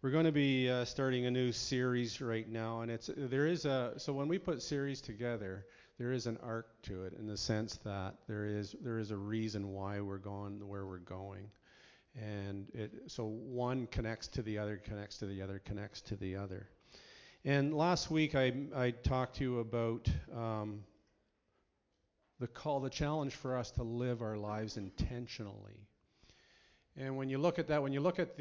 We're going to be starting a new series right now, and so when we put series together, there is an arc to it in the sense that there is a reason why we're going where we're going, and so one connects to the other, connects to the other, connects to the other. And last week I talked to you about the challenge for us to live our lives intentionally. And when you look at that, when you look at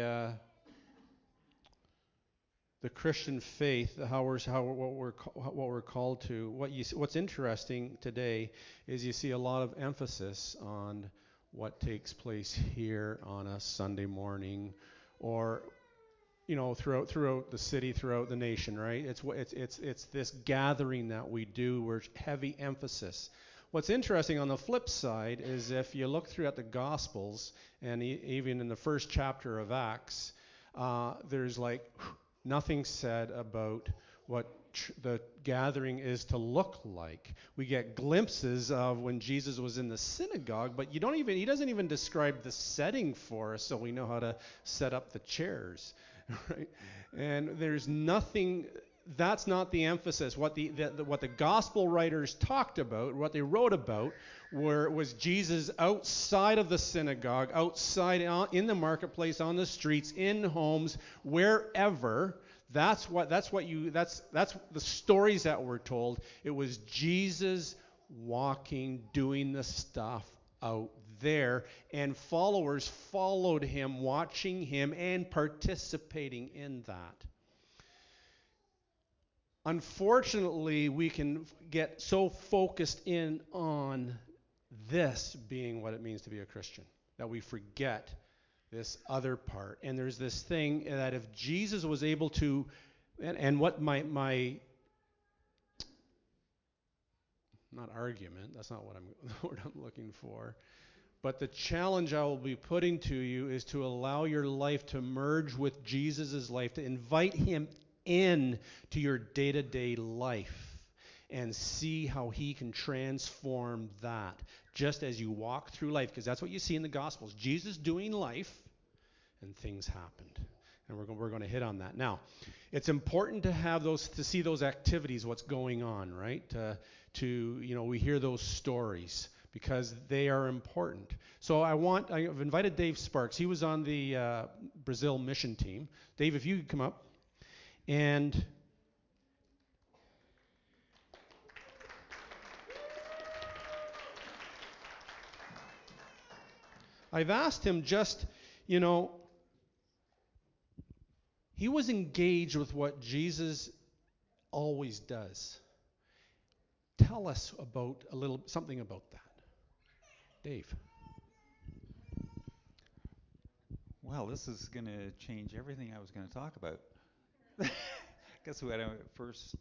the Christian faith, what we're called to. What's interesting today is you see a lot of emphasis on what takes place here on a Sunday morning, or throughout the city, throughout the nation, right? It's this gathering that we do where heavy emphasis. What's interesting on the flip side is if you look throughout the Gospels and even in the first chapter of Acts, there's like nothing said about what the gathering is to look like. We get glimpses of when Jesus was in the synagogue, but he doesn't even describe the setting for us so we know how to set up the chairs, right? And there's nothing. That's not the emphasis. What the gospel writers talked about, what they wrote about, was Jesus outside of the synagogue, outside in the marketplace, on the streets, in homes, wherever. That's the stories that were told. It was Jesus walking, doing the stuff out there, and followers followed him, watching him and participating in that. Unfortunately, we can get so focused in on this being what it means to be a Christian that we forget this other part. And there's this thing that if Jesus was able to, and what my not argument, that's not what the word I'm looking for, but the challenge I will be putting to you is to allow your life to merge with Jesus' life, to invite him in to your day-to-day life and see how he can transform that just as you walk through life, because that's what you see in the Gospels. Jesus doing life, and things happened. And we're going to hit on that. Now, it's important to see those activities, what's going on, right? We hear those stories because they are important. So I've invited Dave Sparks. He was on the Brazil mission team. Dave, if you could come up. And I've asked him he was engaged with what Jesus always does. Tell us something about that. Dave. Well, this is going to change everything I was going to talk about. Guess when I first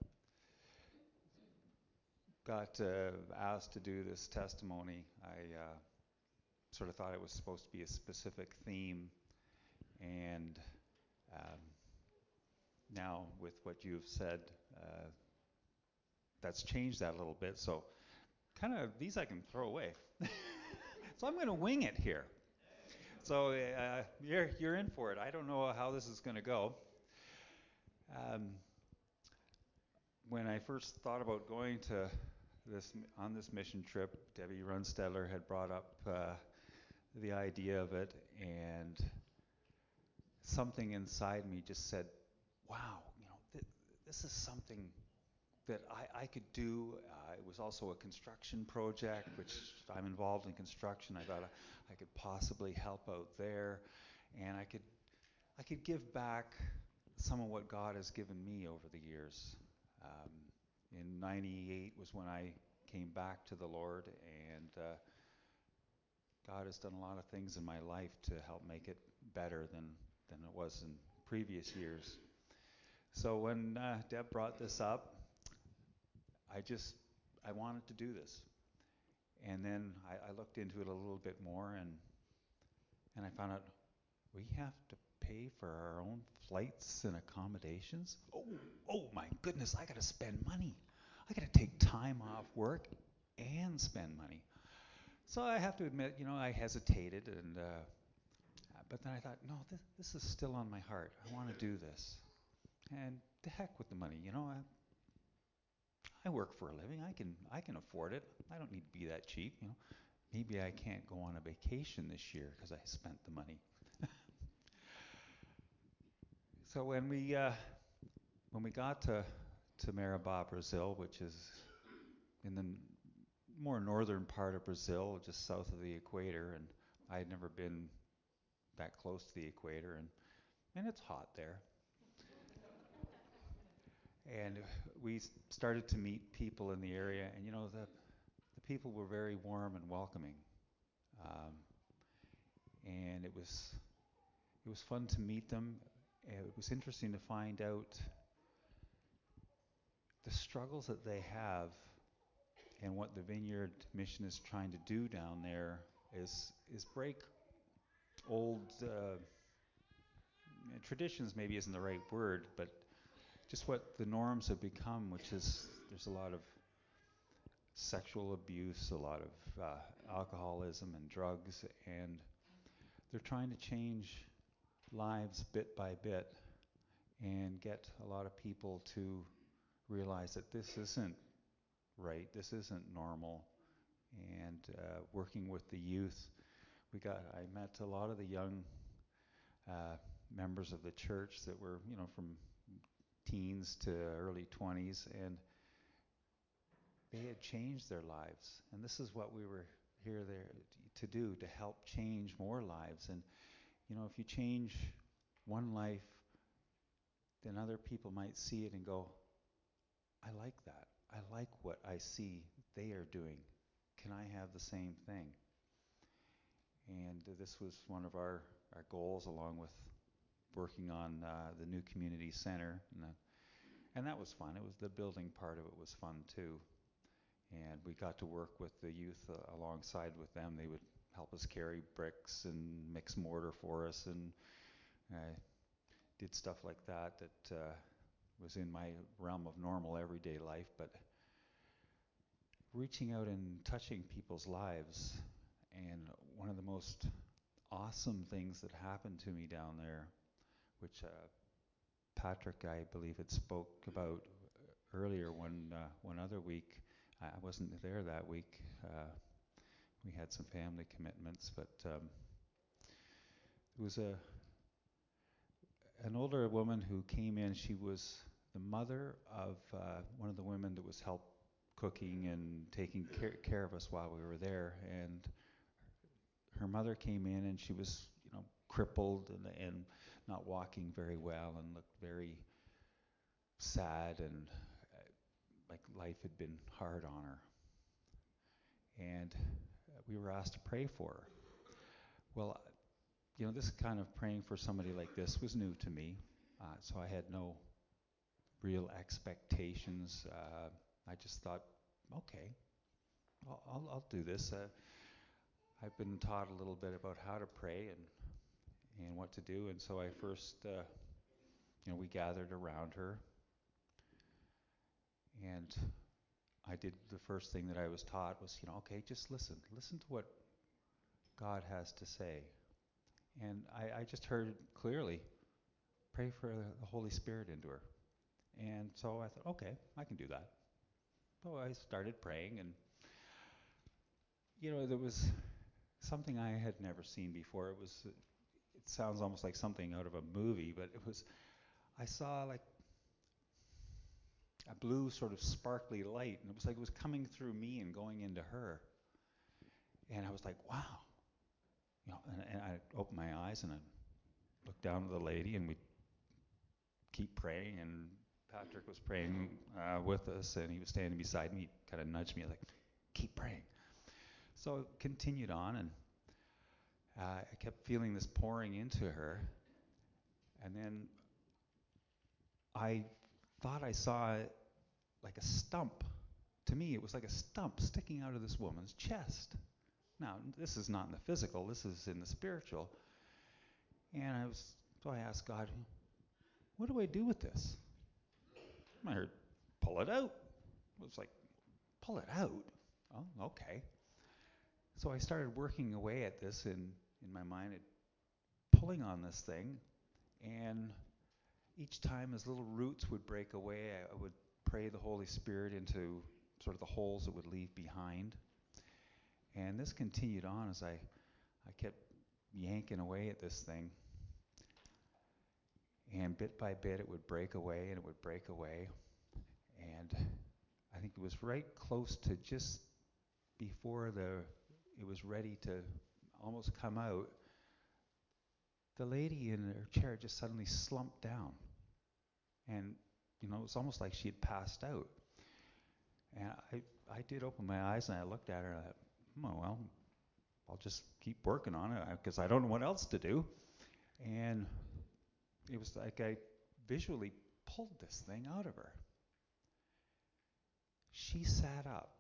got asked to do this testimony, I sort of thought it was supposed to be a specific theme, and um, now with what you've said, that's changed that a little bit. So, kind of these I can throw away. So I'm going to wing it here. So you're in for it. I don't know how this is going to go. Um, when I first thought about going to this mission trip, Debbie Runstedler had brought up the idea of it, and something inside me just said, "Wow, this is something that I could do." It was also a construction project, which I'm involved in construction. I thought I could possibly help out there, and I could give back some of what God has given me over the years. Um, in '98 was when I came back to the Lord, and God has done a lot of things in my life to help make it better than it was in previous years. So when Deb brought this up, I wanted to do this, and then I looked into it a little bit more, and I found out we have to pay for our own flights and accommodations. Oh my goodness! I got to spend money. I got to take time off work and spend money. So I have to admit, I hesitated, and But then I thought, no, this is still on my heart. I want to do this. And to heck with the money, I work for a living. I can afford it. I don't need to be that cheap. Maybe I can't go on a vacation this year because I spent the money. So when we got to Marabá, Brazil, which is in the more northern part of Brazil, just south of the equator, and I had never been that close to the equator, and it's hot there. And we started to meet people in the area, and the people were very warm and welcoming, um, and it was fun to meet them. It was interesting to find out the struggles that they have, and what the Vineyard Mission is trying to do down there is break old traditions. Maybe isn't the right word, but just what the norms have become, which is there's a lot of sexual abuse, a lot of alcoholism and drugs, and they're trying to change lives bit by bit and get a lot of people to realize that this isn't right, this isn't normal. And working with the youth, I met a lot of the young uh, members of the church that were, from teens to early 20s, and they had changed their lives. And this is what we were here there to do, to help change more lives. And if you change one life, then other people might see it and go, I like that. I like what I see they are doing. Can I have the same thing? And this was one of our goals, along with working on the new community center. And that was fun. It was the building part of it was fun too. And we got to work with the youth alongside with them. They would help us carry bricks and mix mortar for us, and did stuff like that was in my realm of normal everyday life. But reaching out and touching people's lives, and one of the most awesome things that happened to me down there, which Patrick, I believe, had spoke about earlier one other week. I wasn't there that week. We had some family commitments, but it was an older woman who came in. She was the mother of one of the women that was help cooking and taking care of us while we were there. And her mother came in, and she was, crippled and not walking very well, and looked very sad, and like life had been hard on her. And we were asked to pray for her. Well, this kind of praying for somebody like this was new to me, so I had no real expectations. I just thought, okay, I'll do this. I've been taught a little bit about how to pray and what to do, and so I first, we gathered around her, and I did the first thing that I was taught was, okay, just listen to what God has to say. And I just heard clearly, pray for the Holy Spirit into her. And so I thought, okay, I can do that. So I started praying, and there was something I had never seen before. It sounds almost like something out of a movie, but I saw like a blue sort of sparkly light, and it was like it was coming through me and going into her. And I was like, wow. And I opened my eyes and I looked down at the lady, and we keep praying, and Patrick was praying with us, and he was standing beside me. He kind of nudged me like, keep praying. So it continued on, and I kept feeling this pouring into her. And then I thought I saw like a stump. To me, it was like a stump sticking out of this woman's chest. Now, this is not in the physical, this is in the spiritual. And so I asked God, what do I do with this? I heard, pull it out. It was like, pull it out? Oh, okay. So I started working away at this in my mind. I'd pulling on this thing, and each time as little roots would break away, I would pray the Holy Spirit into sort of the holes it would leave behind. And this continued on as I kept yanking away at this thing. And bit by bit it would break away and it would break away. And I think it was right close to just before it was ready to almost come out. The lady in her chair just suddenly slumped down. And, it was almost like she had passed out. And I did open my eyes and I looked at her and I thought, oh, well, I'll just keep working on it because I don't know what else to do. And it was like I visually pulled this thing out of her. She sat up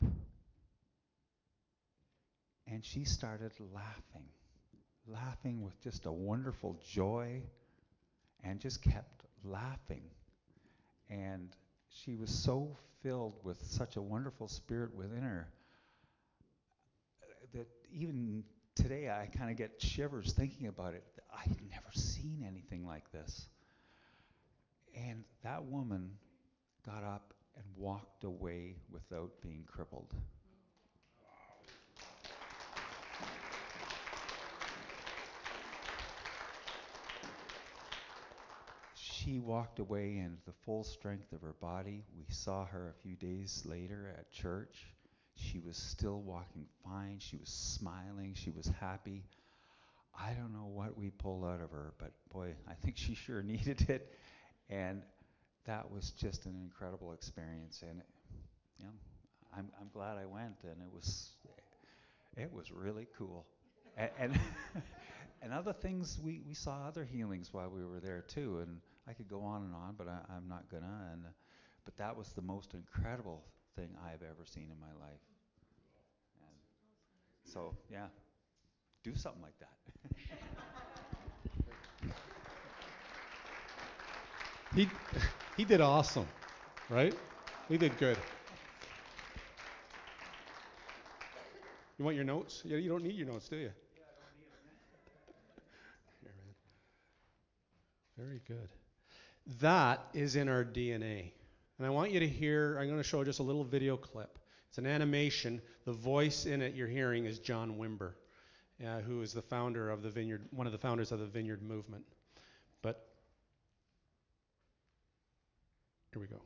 and she started laughing with just a wonderful joy, and just kept laughing. And she was so filled with such a wonderful spirit within her that even today I kind of get shivers thinking about it. I had never seen anything like this. And that woman got up and walked away without being crippled. She walked away in the full strength of her body. We saw her a few days later at church. She was still walking fine. She was smiling. She was happy. I don't know what we pulled out of her, but boy, I think she sure needed it. And that was just an incredible experience. And I'm glad I went, and it was really cool. And and other things, we saw other healings while we were there too, and I could go on and on, but I'm not gonna. But that was the most incredible thing I've ever seen in my life. And so yeah, do something like that. He did awesome, right? He did good. You want your notes? Yeah, you don't need your notes, do you? Yeah, I don't need them. Here, man. Very good. That is in our DNA. And I want you to hear, I'm going to show just a little video clip. It's an animation. The voice in it you're hearing is John Wimber, who is the founder of the Vineyard, one of the founders of the Vineyard movement. But here we go.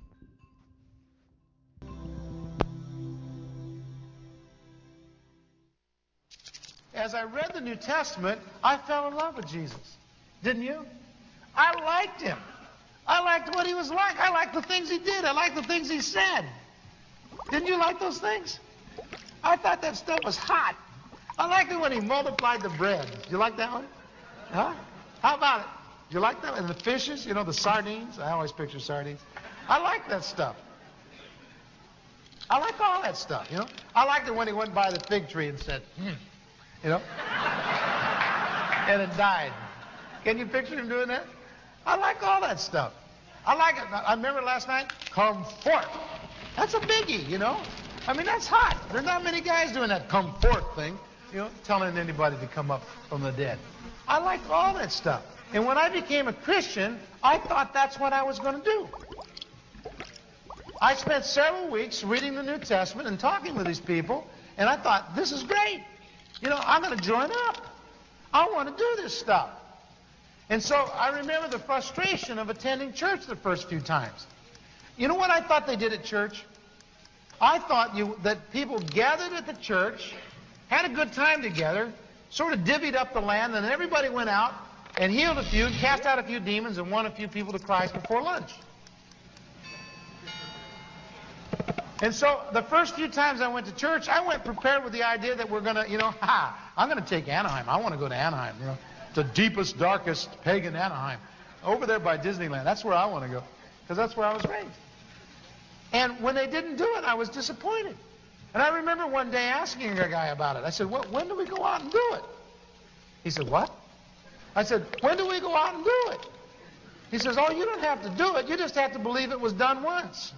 As I read the New Testament, I fell in love with Jesus. Didn't you? I liked him. I liked what he was like. I liked the things he did. I liked the things he said. Didn't you like those things? I thought that stuff was hot. I liked it when he multiplied the bread. Did you like that one? Huh? How about it? Did you like that? And the fishes, the sardines. I always picture sardines. I like that stuff. I like all that stuff, I liked it when he went by the fig tree and said, and it died. Can you picture him doing that? I like all that stuff. I like it. I remember last night, come forth. That's a biggie, I mean, that's hot. There's not many guys doing that come forth thing, telling anybody to come up from the dead. I like all that stuff. And when I became a Christian, I thought that's what I was going to do. I spent several weeks reading the New Testament and talking with these people, and I thought, this is great. I'm going to join up. I want to do this stuff. And so I remember the frustration of attending church the first few times. You know what I thought they did at church? I thought that people gathered at the church, had a good time together, sort of divvied up the land, and then everybody went out and healed a few, cast out a few demons, and won a few people to Christ before lunch. And so the first few times I went to church, I went prepared with the idea that we're going to, I'm going to take Anaheim. I want to go to Anaheim, the deepest, darkest pagan Anaheim. Over there by Disneyland. That's where I want to go. Because that's where I was raised. And when they didn't do it, I was disappointed. And I remember one day asking a guy about it. I said, when do we go out and do it? He said, what? I said, when do we go out and do it? He says, oh, you don't have to do it. You just have to believe it was done once.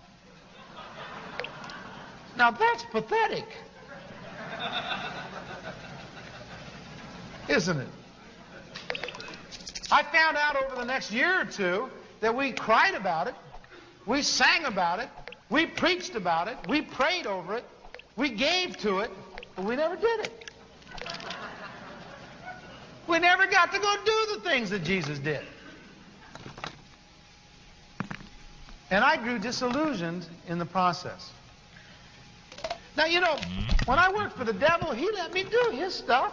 Now that's pathetic. Isn't it? I found out over the next year or two that we cried about it, we sang about it, we preached about it, we prayed over it, we gave to it, but we never did it. We never got to go do the things that Jesus did. And I grew disillusioned in the process. Now, you know, when I worked for the devil, he let me do his stuff.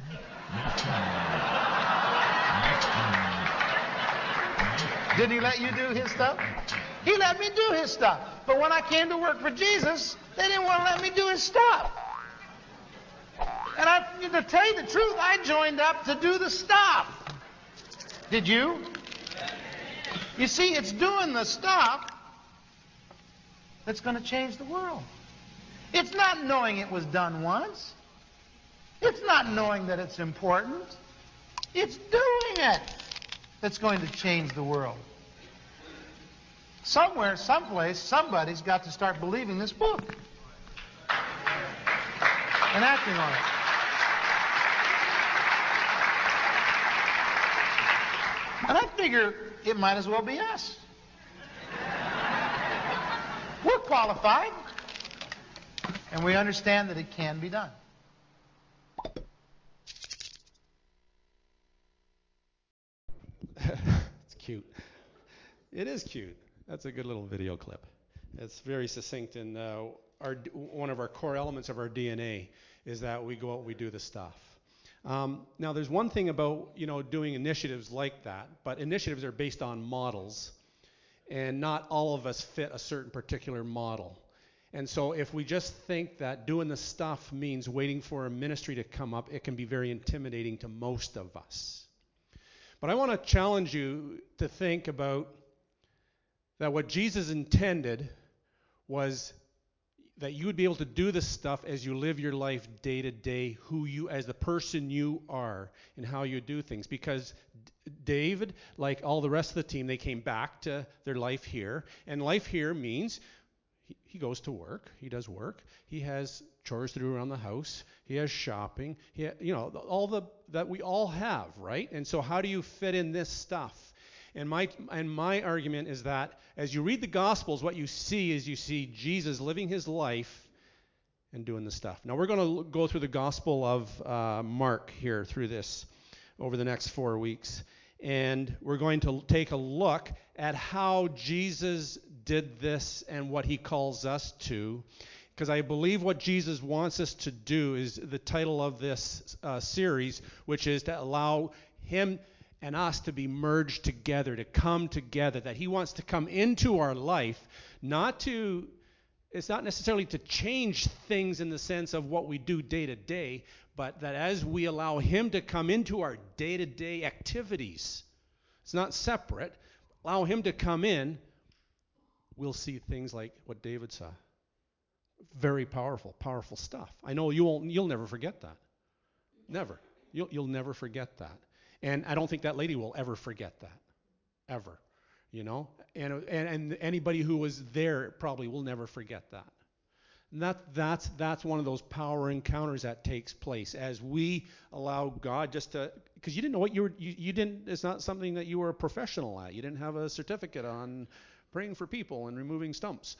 Didn't he let you do his stuff? He let me do his stuff. But when I came to work for Jesus, they didn't want to let me do his stuff. And to tell you the truth, I joined up to do the stuff. Did you? You see, it's doing the stuff that's going to change the world. It's not knowing it was done once. It's not knowing that it's important. It's doing it that's going to change the world. Somewhere, someplace, somebody's got to start believing this book and acting on it. And I figure it might as well be us. We're qualified, and we understand that it can be done. It's cute. It is cute. That's a good little video clip. It's very succinct, and one of our core elements of our DNA is that we go out and we do the stuff. Now, there's one thing about doing initiatives like that, but initiatives are based on models, and not all of us fit a certain particular model. And so if we just think that doing the stuff means waiting for a ministry to come up, it can be very intimidating to most of us. But I want to challenge you to think about that what Jesus intended was that you would be able to do this stuff as you live your life day to day, who you, as the person you are, and how you do things. Because David, like all the rest of the team, they came back to their life here. And life here means he goes to work. He does work. He has chores to do around the house. He has shopping. All that we all have, right? And so how do you fit in this stuff? And my argument is that as you read the Gospels, what you see is Jesus living his life and doing the stuff. Now we're going to go through the Gospel of Mark here through this over the next 4 weeks. And we're going to take a look at how Jesus did this and what he calls us to. Because I believe what Jesus wants us to do is the title of this series, which is to allow him and us to be merged together, to come together, that he wants to come into our life, it's not necessarily to change things in the sense of what we do day to day, but that as we allow him to come into our day-to-day activities, it's not separate, allow him to come in, we'll see things like what David saw. Very powerful, powerful stuff. I know you'll never forget that. Never. You'll never forget that. And I don't think that lady will ever forget that, ever, And anybody who was there probably will never forget that. And that's one of those power encounters that takes place as we allow God just to, because you didn't know what you didn't. It's not something that you were a professional at. You didn't have a certificate on praying for people and removing stumps.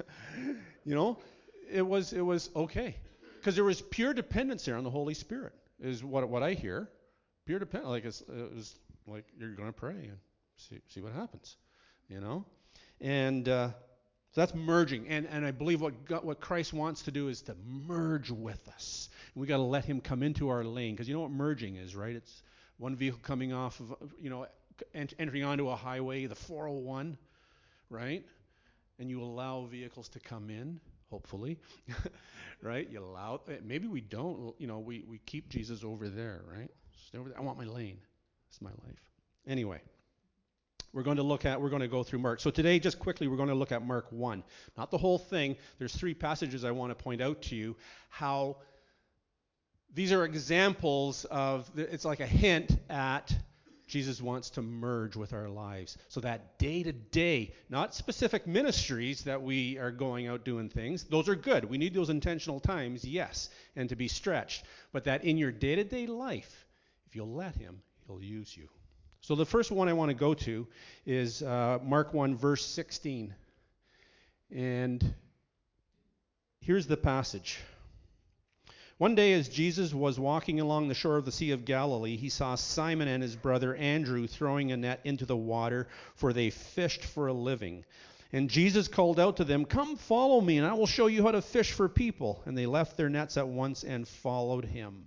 It was okay, because there was pure dependence there on the Holy Spirit. Is what I hear. Pure dependence, it was like you're going to pray and see what happens, and so that's merging, and I believe what Christ wants to do is to merge with us. And we got to let him come into our lane, because you know what merging is, right? It's one vehicle coming off of entering onto a highway, the 401, right? And you allow vehicles to come in, hopefully, right? You allow, maybe we don't, we keep Jesus over there, right? I want my lane. It's my life. Anyway, we're going to go through Mark. So today, just quickly, we're going to look at Mark 1. Not the whole thing. There's 3 passages I want to point out to you how these are examples of, it's like a hint at Jesus wants to merge with our lives. So that day to day, not specific ministries that we are going out doing things. Those are good. We need those intentional times, yes, and to be stretched. But that in your day to day life, if you'll let him, he'll use you. So the first one I want to go to is Mark 1, verse 16. And here's the passage. One day as Jesus was walking along the shore of the Sea of Galilee, he saw Simon and his brother Andrew throwing a net into the water, for they fished for a living. And Jesus called out to them, "Come follow me, and I will show you how to fish for people." And they left their nets at once and followed him.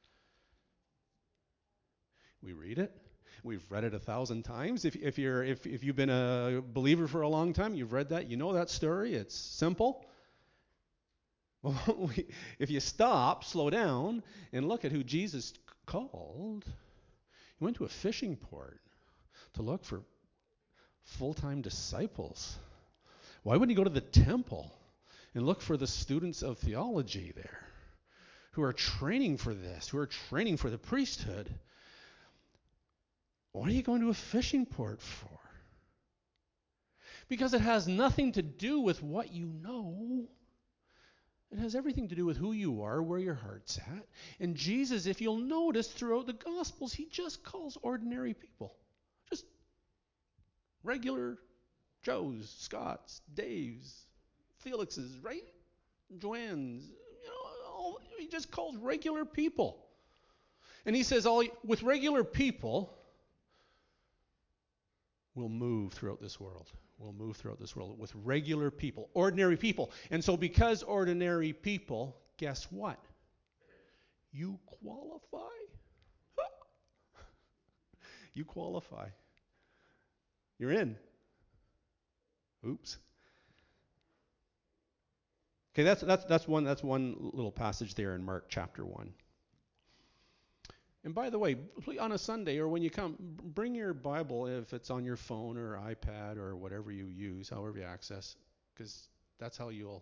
We read it. We've read it 1,000 times. If you've been a believer for a long time, you've read that. You know that story. It's simple. Well, if you stop, slow down, and look at who Jesus called, he went to a fishing port to look for full-time disciples. Why wouldn't he go to the temple and look for the students of theology there who are training for this, who are training for the priesthood? What are you going to a fishing port for? Because it has nothing to do with what you know. It has everything to do with who you are, where your heart's at. And Jesus, if you'll notice throughout the Gospels, he just calls ordinary people. Just regular Joes, Scotts, Daves, Felixes, right? Joannes. He just calls regular people. And he says, with regular people, we'll move throughout this world. We'll move throughout this world with regular people, ordinary people. And so because ordinary people, guess what? You qualify. You qualify. You're in. Oops. Okay, that's one little passage there in Mark chapter 1. And by the way, on a Sunday or when you come, bring your Bible if it's on your phone or iPad or whatever you use, however you access, because that's how you'll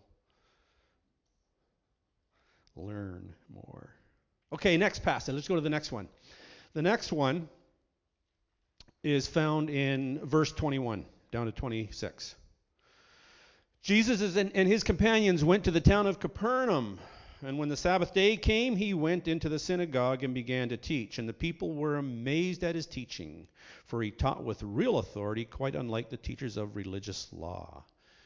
learn more. Okay, next passage. Let's go to the next one. The next one is found in verse 21 down to 26. Jesus and his companions went to the town of Capernaum. And when the Sabbath day came, he went into the synagogue and began to teach. And the people were amazed at his teaching, for he taught with real authority, quite unlike the teachers of religious law.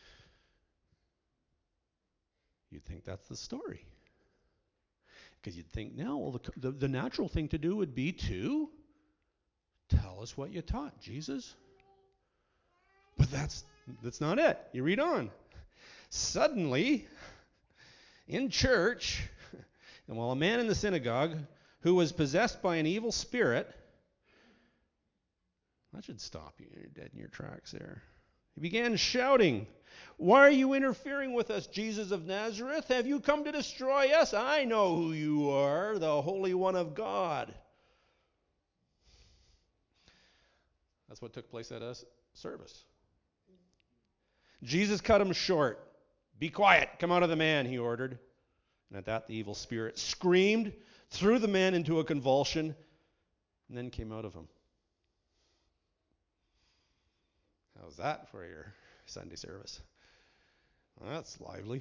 You'd think that's the story. Because you'd think, no, well, the natural thing to do would be to tell us what you taught, Jesus. But that's not it. You read on. Suddenly, in church, and while a man in the synagogue who was possessed by an evil spirit, that should stop you. You're dead in your tracks there. He began shouting, "Why are you interfering with us, Jesus of Nazareth? Have you come to destroy us? I know who you are, the Holy One of God." That's what took place at a service. Jesus cut him short. "Be quiet. Come out of the man," he ordered. And at that, the evil spirit screamed, threw the man into a convulsion, and then came out of him. How's that for your Sunday service? Well, that's lively.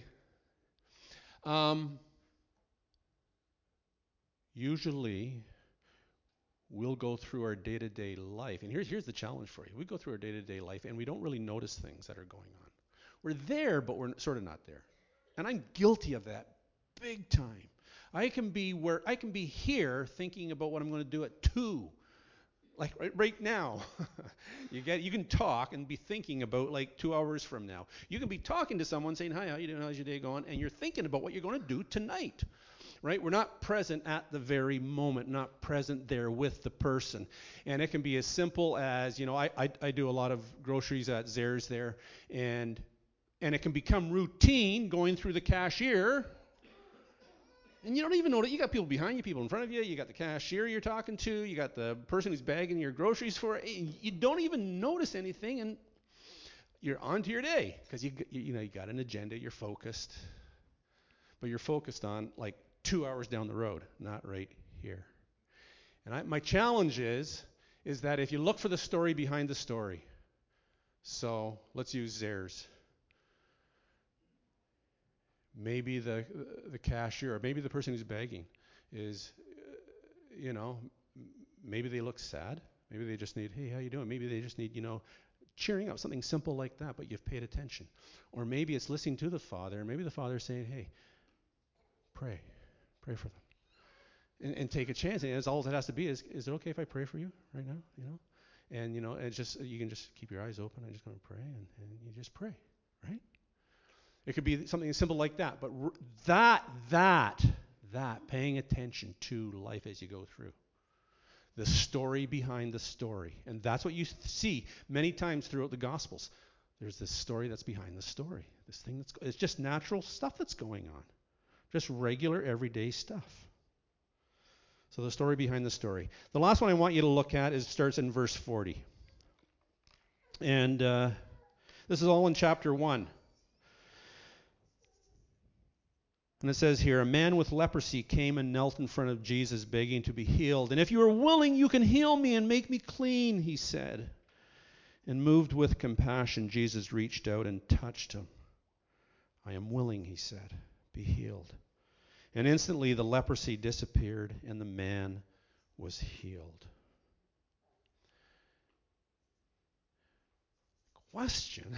Usually, we'll go through our day-to-day life. And here's the challenge for you. We go through our day-to-day life, and we don't really notice things that are going on. We're there, but we're sort of not there. And I'm guilty of that big time. I can be here thinking about what I'm going to do at 2. Like right now. You can talk and be thinking about like 2 hours from now. You can be talking to someone saying, "Hi, how you doing? How's your day going?" And you're thinking about what you're going to do tonight. Right? We're not present at the very moment, not present there with the person. And it can be as simple as, I do a lot of groceries at Zehrs there, and it can become routine going through the cashier. And you don't even know that you got people behind you, people in front of you. You got the cashier you're talking to. You got the person who's bagging your groceries for you. You don't even notice anything, and you're on to your day because you got an agenda. You're focused, but you're focused on like 2 hours down the road, not right here. And my challenge is that if you look for the story behind the story, so let's use Zehrs. Maybe the cashier, or maybe the person who's begging is, maybe they look sad. Maybe they just need, hey, how you doing? Maybe they just need, cheering up, something simple like that, but you've paid attention. Or maybe it's listening to the Father, and maybe the Father's saying, hey, pray for them. And take a chance. And it's all it has to be is it okay if I pray for you right now? And it's just, you can just keep your eyes open. I'm just going to pray, and you just pray, right? It could be something as simple like that. But that paying attention to life as you go through. The story behind the story. And that's what you see many times throughout the Gospels. There's this story that's behind the story. This thing it's just natural stuff that's going on. Just regular, everyday stuff. So the story behind the story. The last one I want you to look at starts in verse 40. And this is all in chapter 1. And it says here, a man with leprosy came and knelt in front of Jesus, begging to be healed. And if you are willing, you can heal me and make me clean, he said. And moved with compassion, Jesus reached out and touched him. I am willing, he said, be healed. And instantly the leprosy disappeared and the man was healed. Question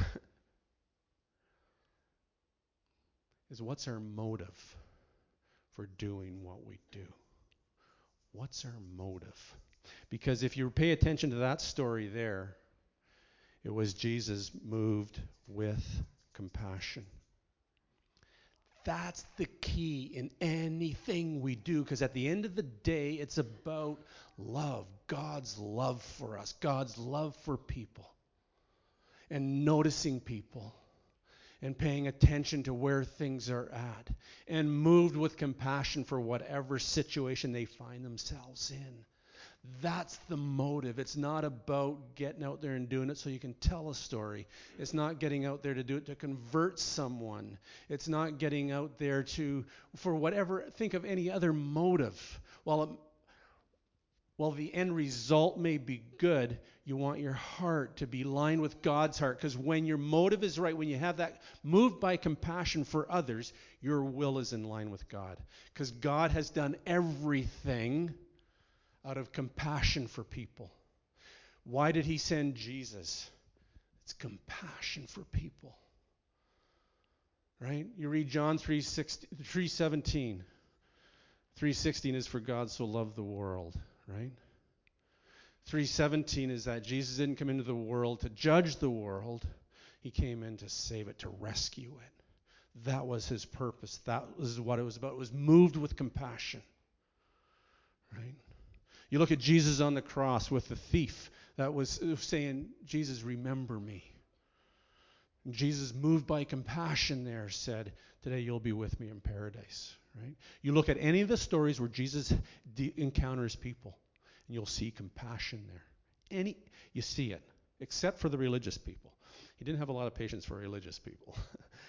is, what's our motive for doing what we do? What's our motive? Because if you pay attention to that story there, it was Jesus moved with compassion. That's the key in anything we do, because at the end of the day, it's about love, God's love for us, God's love for people, and noticing people, and paying attention to where things are at, and moved with compassion for whatever situation they find themselves in. That's the motive. It's not about getting out there and doing it so you can tell a story. It's not getting out there to do it to convert someone. It's not getting out there for whatever, think of any other motive. While the end result may be good, you want your heart to be lined with God's heart, because when your motive is right, when you have that moved by compassion for others, your will is in line with God. Because God has done everything out of compassion for people. Why did he send Jesus? It's compassion for people. Right? You read John 3:17. 3:16 is for God so loved the world, right? 3:17 is that Jesus didn't come into the world to judge the world. He came in to save it, to rescue it. That was his purpose. That was what it was about. It was moved with compassion. Right? You look at Jesus on the cross with the thief that was saying, Jesus, remember me. And Jesus, moved by compassion there, said, today you'll be with me in paradise. Right? You look at any of the stories where Jesus encounters people, and you'll see compassion there. You see it, except for the religious people. He didn't have a lot of patience for religious people.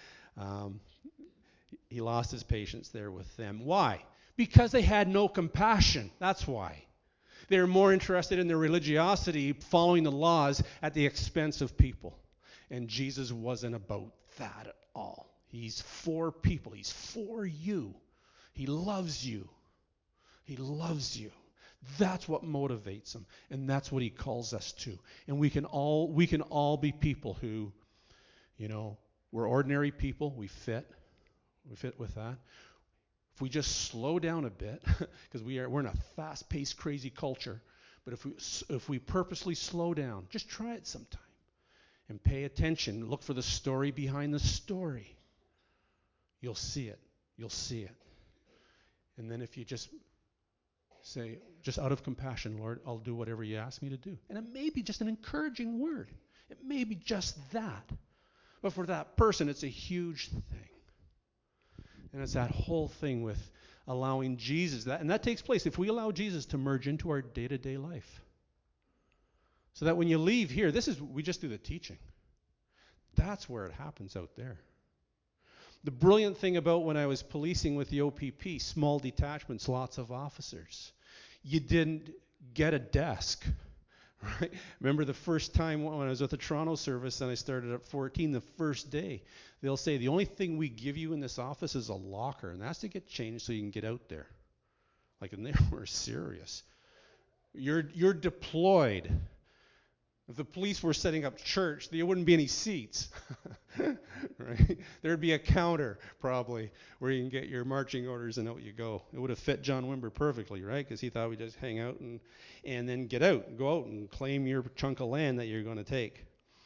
He lost his patience there with them. Why? Because they had no compassion. That's why. They were more interested in their religiosity, following the laws at the expense of people. And Jesus wasn't about that at all. He's for people. He's for you. He loves you. He loves you. That's what motivates him. And that's what he calls us to. And we can all be people who, we're ordinary people. We fit with that. If we just slow down a bit, because we're in a fast-paced, crazy culture, but if we purposely slow down, just try it sometime, and pay attention, look for the story behind the story, you'll see it. You'll see it. And then if you just say, just out of compassion, Lord, I'll do whatever you ask me to do. And it may be just an encouraging word. It may be just that. But for that person, it's a huge thing. And it's that whole thing with allowing Jesus, and that takes place if we allow Jesus to merge into our day-to-day life. So that when you leave here, we just do the teaching. That's where it happens out there. The brilliant thing about when I was policing with the OPP, small detachments, lots of officers, you didn't get a desk. Right? Remember the first time when I was with the Toronto service and I started at 14, the first day, they'll say, the only thing we give you in this office is a locker, and that's to get changed so you can get out there. And they were serious. You're deployed. If the police were setting up church, there wouldn't be any seats. Right? There'd be a counter, probably, where you can get your marching orders and out you go. It would have fit John Wimber perfectly, right? Because he thought we'd just hang out and then get out, go out and claim your chunk of land that you're going to take.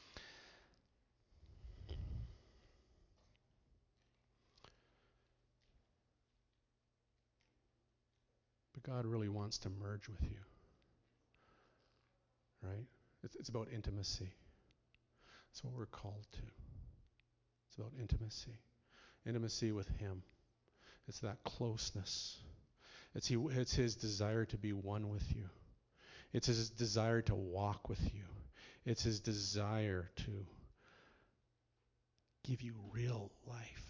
But God really wants to merge with you, right? It's about intimacy. That's what we're called to. It's about intimacy. Intimacy with Him. It's that closeness. It's His desire to be one with you. It's His desire to walk with you. It's His desire to give you real life.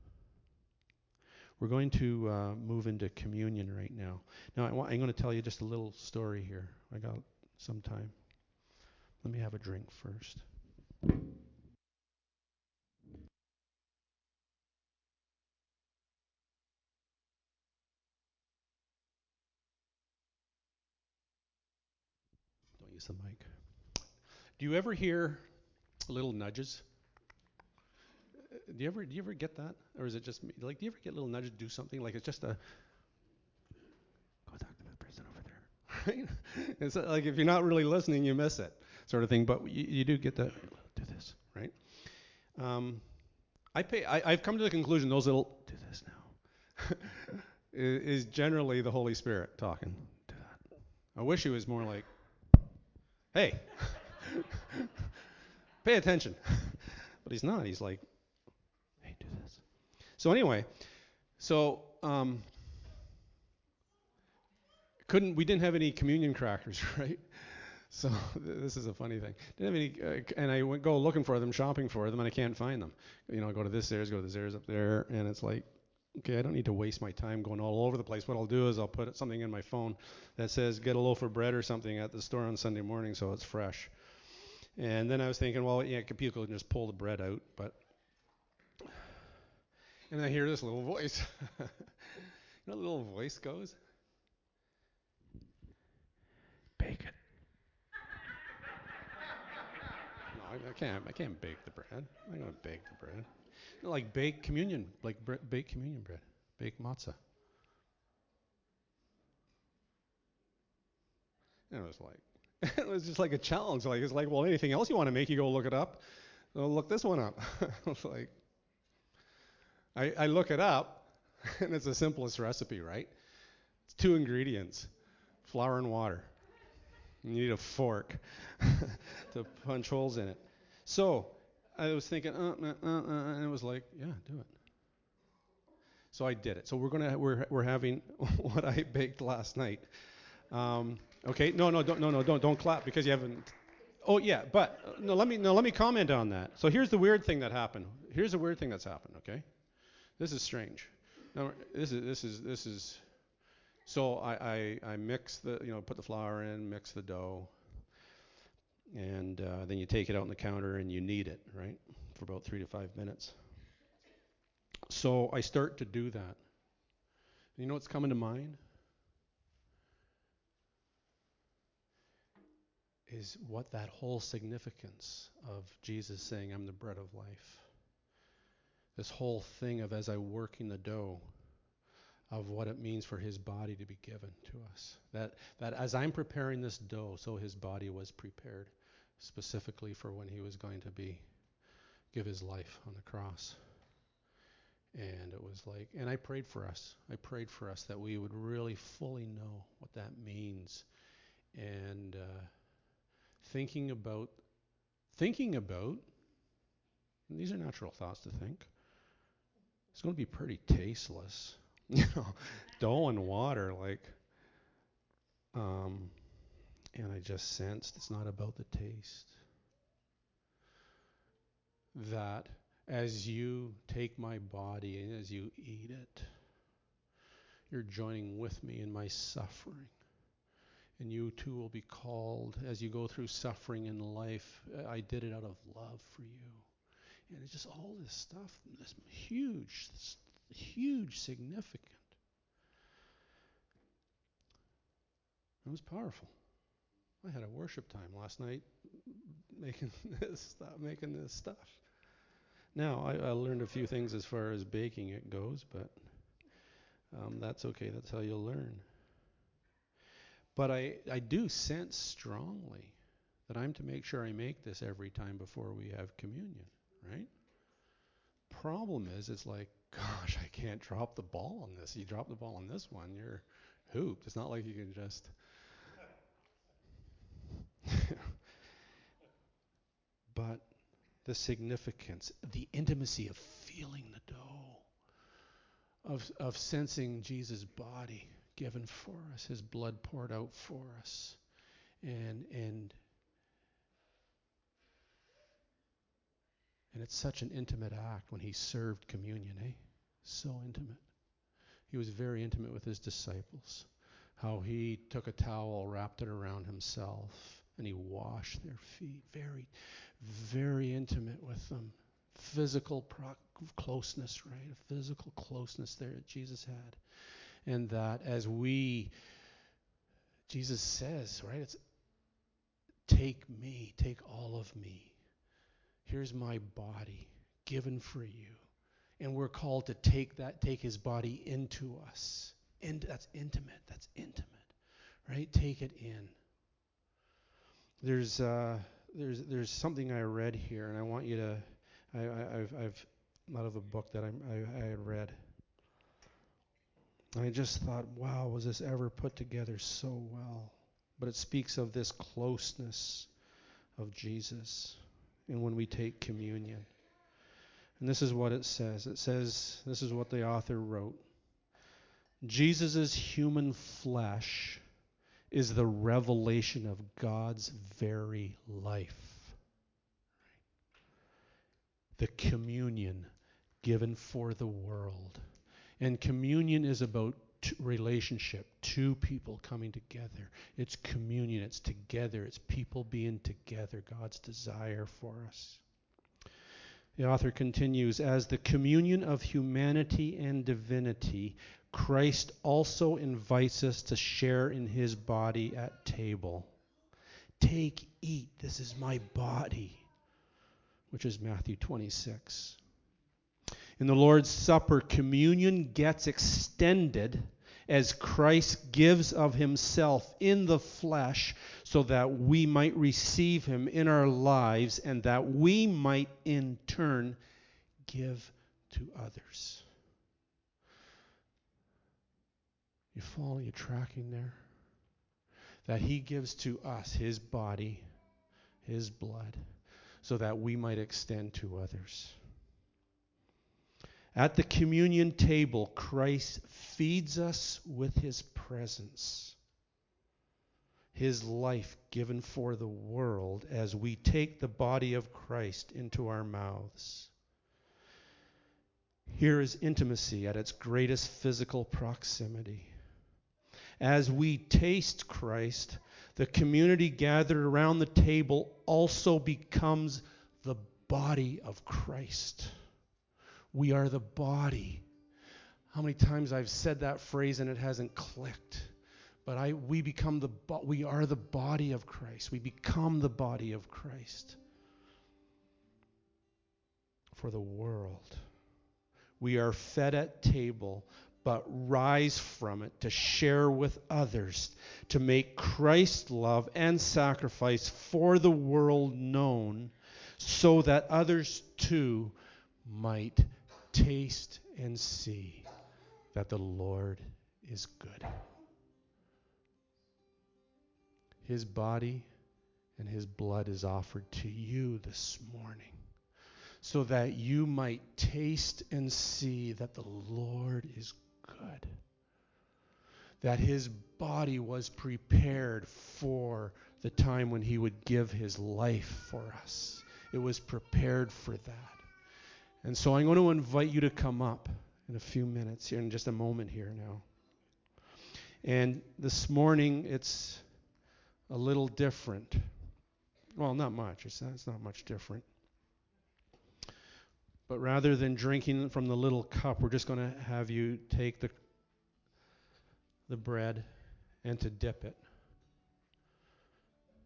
We're going to move into communion right now. Now, I'm going to tell you just a little story here. I got some time. Let me have a drink first. Don't use the mic. Do you ever hear little nudges? Do you ever get that, or is it just me? Like, do you ever get little nudges to do something? Like it's just a go talk to that person over there, right? It's like if you're not really listening, you miss it, sort of thing. But you do get the do this, right? I've come to the conclusion those little do this now is generally the Holy Spirit talking. Do that. I wish he was more like, hey, pay attention. But he's not. He's like, hey, do this. So anyway, we didn't have any communion crackers, right? So this is a funny thing. Didn't have any, and I go looking for them, shopping for them, and I can't find them. You know, I go to this Zehrs, go to the Zehrs up there, and it's like, okay, I don't need to waste my time going all over the place. What I'll do is I'll put something in my phone that says get a loaf of bread or something at the store on Sunday morning so it's fresh. And then I was thinking, well, yeah, people can just pull the bread out, but and I hear this little voice. You know, the little voice goes, bacon. No, I can't bake the bread. I'm not gonna bake the bread. No, like bake communion, like bake communion bread, bake matzah. And it was like, it was just like a challenge. Like it's like, well, anything else you want to make, you go look it up. So look this one up. I was like, I look it up, and it's the simplest recipe, right? It's 2 ingredients: flour and water. You need a fork to punch holes in it. So I was thinking, and it was like, yeah, do it. So I did it. So we're having what I baked last night. Okay, don't clap because you haven't. Oh yeah, but no, let me comment on that. So here's the weird thing that happened. Here's the weird thing that's happened. Okay, this is strange. Now this is. So I mix put the flour in, mix the dough, and then you take it out on the counter and you knead it, right, for about 3 to 5 minutes. So I start to do that. You know what's coming to mind? Is what that whole significance of Jesus saying, I'm the bread of life. This whole thing of as I work in the dough, of what it means for his body to be given to us. That as I'm preparing this dough, so his body was prepared specifically for when he was going to give his life on the cross. And it was like, and I prayed for us. I prayed for us that we would really fully know what that means. And thinking about, and these are natural thoughts to think, it's going to be pretty tasteless. Dough and water, like, and I just sensed it's not about the taste. That as you take my body and as you eat it, you're joining with me in my suffering. And you too will be called as you go through suffering in life. I did it out of love for you. And it's just all this stuff, this huge significant. It was powerful. I had a worship time last night making this stuff. Now, I learned a few things as far as baking it goes, but that's okay. That's how you'll learn. But I do sense strongly that I'm to make sure I make this every time before we have communion, right? Problem is, it's like, gosh, I can't drop the ball on this. You drop the ball on this one, you're hooped. It's not like you can just... But the significance, the intimacy of feeling the dough, of sensing Jesus' body given for us, his blood poured out for us, and it's such an intimate act when he served communion, eh? So intimate. He was very intimate with his disciples. How he took a towel, wrapped it around himself, and he washed their feet. Very, very intimate with them. Physical closeness, right? A physical closeness there that Jesus had. And that as Jesus says, right? It's take me, take all of me. Here's my body given for you. And we're called to take his body into us. And that's intimate, right? Take it in. There's something I read here, and I want you to, I've out of a book that I had read. I just thought, wow, was this ever put together so well? But it speaks of this closeness of Jesus, and when we take communion. And this is what it says. It says, this is what the author wrote. Jesus' human flesh is the revelation of God's very life. The communion given for the world. And communion is about relationship, two people coming together. It's communion, it's together, it's people being together, God's desire for us. The author continues, as the communion of humanity and divinity, Christ also invites us to share in his body at table. Take, eat, this is my body, which is Matthew 26. In the Lord's Supper, communion gets extended as Christ gives of himself in the flesh so that we might receive him in our lives and that we might in turn give to others. You follow? You tracking there? That he gives to us his body, his blood, so that we might extend to others. At the communion table, Christ feeds us with his presence, his life given for the world as we take the body of Christ into our mouths. Here is intimacy at its greatest physical proximity. As we taste Christ, the community gathered around the table also becomes the body of Christ. We are the body. How many times I've said that phrase and it hasn't clicked. But we are the body of Christ. We become the body of Christ for the world. We are fed at table, but rise from it to share with others, to make Christ's love and sacrifice for the world known, so that others too might taste and see that the Lord is good. His body and his blood is offered to you this morning so that you might taste and see that the Lord is good. That his body was prepared for the time when he would give his life for us. It was prepared for that. And so I'm going to invite you to come up in a few minutes here, in just a moment here now. And this morning, it's a little different. Well, not much. It's not much different. But rather than drinking from the little cup, we're just going to have you take the bread and to dip it.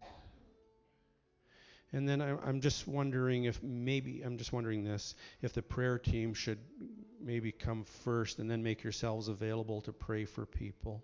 And then I'm just wondering if maybe, I'm just wondering this, if the prayer team should maybe come first and then make yourselves available to pray for people.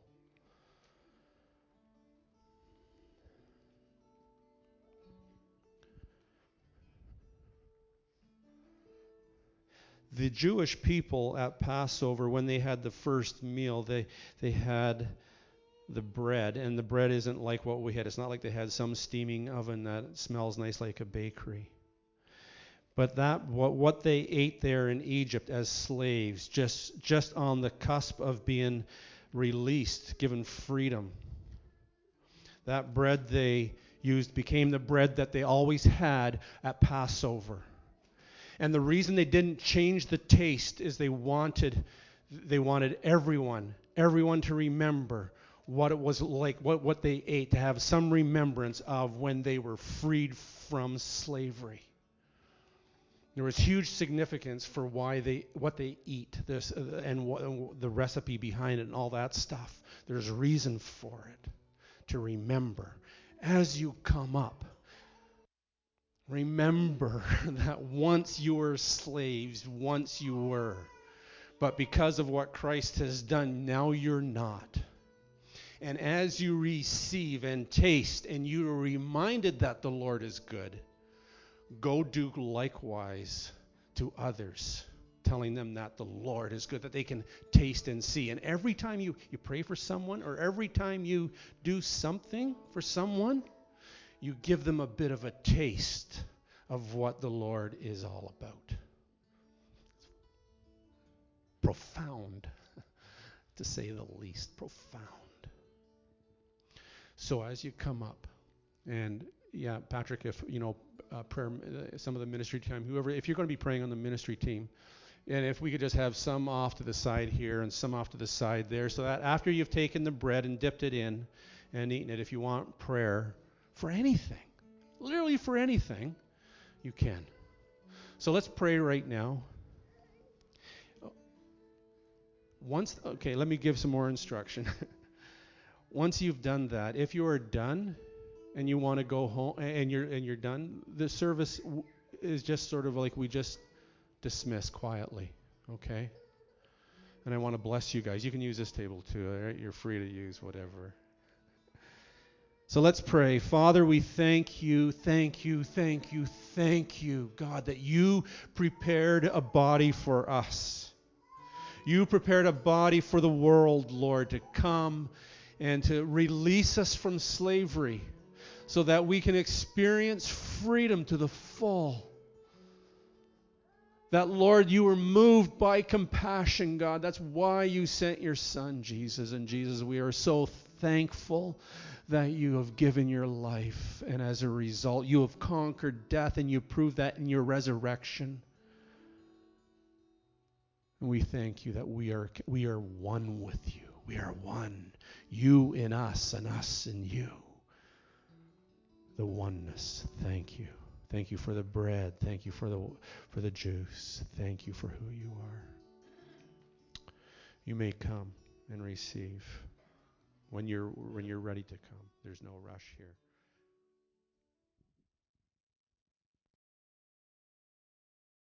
The Jewish people at Passover, when they had the first meal, they had the bread, and the bread isn't like what we had. It's not like they had some steaming oven that smells nice like a bakery. But that what they ate there in Egypt as slaves, just on the cusp of being released, given freedom, that bread they used became the bread that they always had at Passover. And the reason they didn't change the taste is they wanted everyone to remember what it was like, what they ate, to have some remembrance of when they were freed from slavery. There was huge significance for what they eat, this and the recipe behind it and all that stuff. There's a reason for it, to remember. As you come up, remember that once you were slaves, once you were. But because of what Christ has done, now you're not. And as you receive and taste, and you are reminded that the Lord is good, go do likewise to others, telling them that the Lord is good, that they can taste and see. And every time you pray for someone, or every time you do something for someone, you give them a bit of a taste of what the Lord is all about. Profound, to say the least. Profound. So as you come up, and yeah, Patrick, if prayer, some of the ministry team, whoever, if you're going to be praying on the ministry team, and if we could just have some off to the side here and some off to the side there, so that after you've taken the bread and dipped it in and eaten it, if you want prayer for anything, literally for anything, you can. So let's pray right now. Let me give some more instruction. Once you've done that, if you are done and you want to go home and you're done, the service is just sort of like we just dismiss quietly, okay? And I want to bless you guys. You can use this table too, all right? You're free to use whatever. So let's pray. Father, we thank you, God, that you prepared a body for us. You prepared a body for the world, Lord, to come and to release us from slavery so that we can experience freedom to the full. That, Lord, you were moved by compassion, God. That's why you sent your Son, Jesus. And Jesus, we are so thankful that you have given your life. And as a result, you have conquered death, and you proved that in your resurrection. And we thank you that we are one with you. We are one. You in us and us in you. The oneness. Thank you. Thank you for the bread. Thank you for the juice. Thank you for who you are. You may come and receive when you're ready to come. There's no rush here.